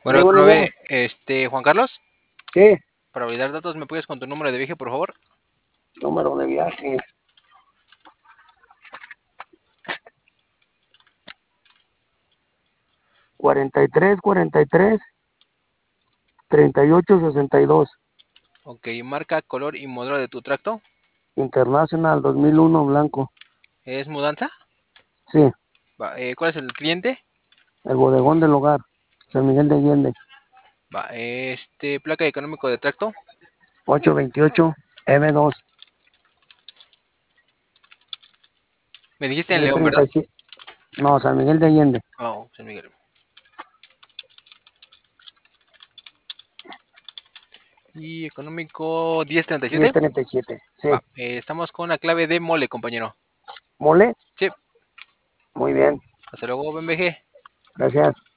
Bueno, Buenos días. Juan Carlos, Sí, para validar datos, ¿me puedes con tu número de viaje, por favor? número de viaje. 43, 43, 38, 62. Ok, marca, color y modelo de tu tracto. Internacional 2001 blanco. ¿Es mudanza? Sí, Va, ¿cuál es el cliente? el bodegón del hogar. San Miguel de Allende. Va, placa económico de tracto. 828 M2. Me dijiste en diez León, treinta ¿verdad? y siete. No, San Miguel de Allende. Oh, San Miguel. Y económico 1037. 1037. Sí. Va, estamos con la clave de mole, compañero. ¿Mole? Sí, Muy bien. hasta luego, BMG. Gracias.